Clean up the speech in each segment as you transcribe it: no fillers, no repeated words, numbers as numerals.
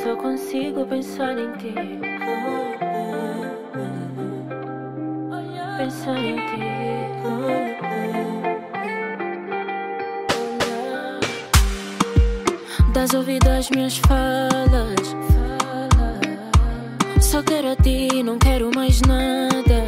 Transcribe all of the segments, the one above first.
só consigo pensar em ti. Pensar em ti. Dás ouvido às minhas falas. Só quero a ti, não quero mais nada.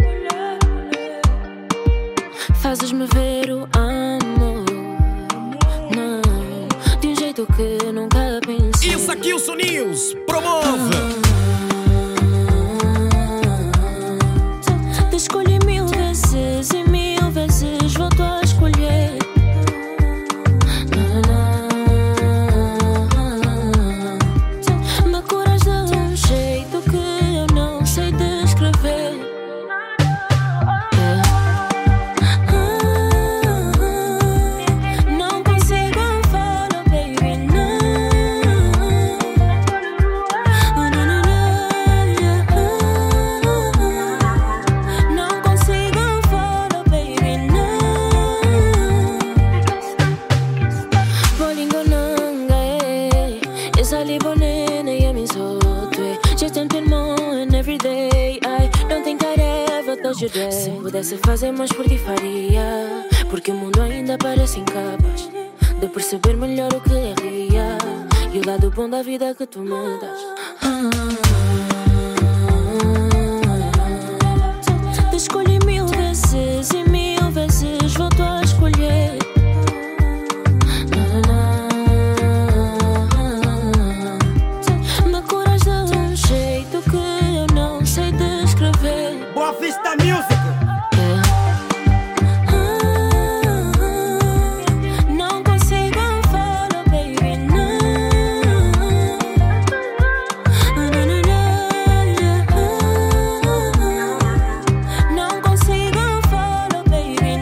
Fazes-me ver o amor, não, de um jeito que nunca pensei. Isso aqui, o Soninhos promove. Te escolhi 1000 vezes e 1000 vezes volto a escolher. Me curas de um jeito que eu não sei descrever. Não consigo falar, baby, não. Não consigo falar, baby, não. Bolingo nangae, esa libonene ya mi sotwe. Just tellement and every day. I don't think I'd ever touch your day. Se pudesse fazer mais por ti faria, porque o mundo ainda parece incapaz de perceber melhor o que é real e o lado bom da vida que tu me das. Te escolhi 1000 vezes e 1000 vezes volto a escolher. Me curas de um jeito que eu não sei descrever. Boa Vista Music. Não consigo falar, baby, não consigo falar, baby,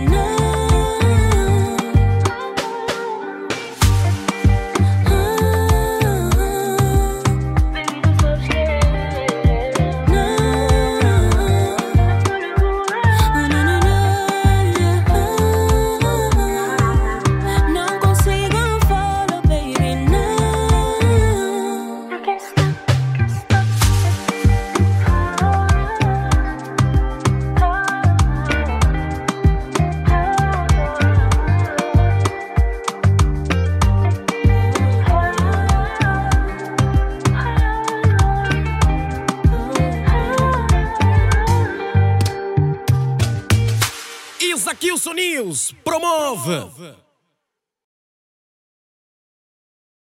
não consigo falar, baby, não. Isso aqui, o Soninhos promove.